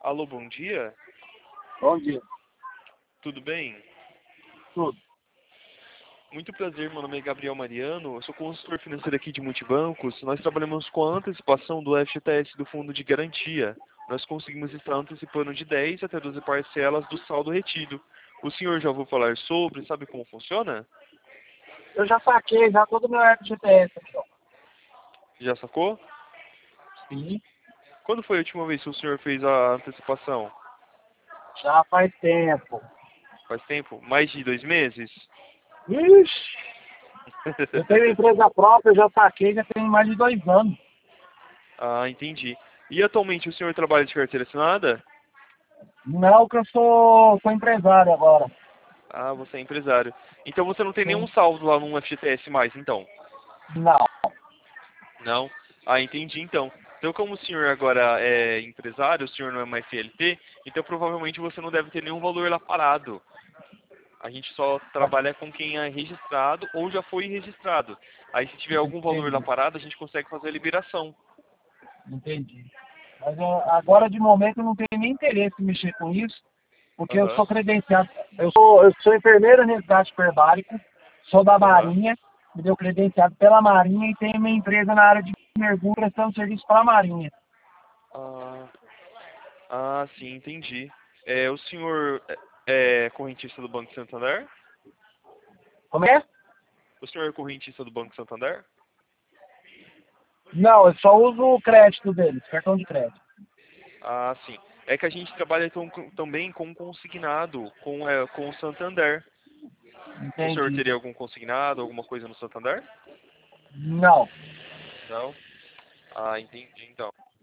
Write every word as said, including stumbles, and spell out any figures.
Alô, bom dia. Bom dia. Tudo bem? Tudo. Muito prazer, meu nome é Gabriel Mariano, eu sou consultor financeiro aqui de Multibancos. Nós trabalhamos com a antecipação do F G T S do Fundo de Garantia. Nós conseguimos estar antecipando de dez até doze parcelas do saldo retido. O senhor já ouviu falar sobre, sabe como funciona? Eu já saquei já todo o meu F G T S aqui, ó. Já sacou? Sim. Quando foi a última vez que o senhor fez a antecipação? Já faz tempo. Faz tempo? Mais de dois meses? Ixi! Eu tenho empresa própria, eu já saquei, já tem mais de dois anos. Ah, entendi. E atualmente o senhor trabalha de carteira assinada? Não que eu sou, sou empresário agora. Ah, você é empresário. Então você não tem nenhum Sim. saldo lá no F G T S mais, então? Não. Não? Ah, entendi então. Então, como o senhor agora é empresário, o senhor não é mais C L T, então provavelmente você não deve ter nenhum valor lá parado. A gente só trabalha com quem é registrado ou já foi registrado. Aí se tiver algum valor lá Entendi. parado, a gente consegue fazer a liberação. Entendi. Mas eu, agora de momento eu não tenho nem interesse em mexer com isso, porque eu Aham, sou credenciado. Eu sou, eu sou enfermeiro em resgate hiperbárico, sou da aham. Marinha, me deu credenciado pela Marinha e tenho minha empresa na área de mergulho prestando serviço para a Marinha. Ah, ah, sim, entendi. É, o senhor é é correntista do Banco Santander? Como é? O senhor é correntista do Banco Santander? Não, eu só uso o crédito deles, cartão de crédito. Ah, sim. É que a gente trabalha com- com- também com consignado, com, é, com o Santander. O senhor Entendi. teria algum consignado, alguma coisa no Santander? Não. Não? Ah, entendi então.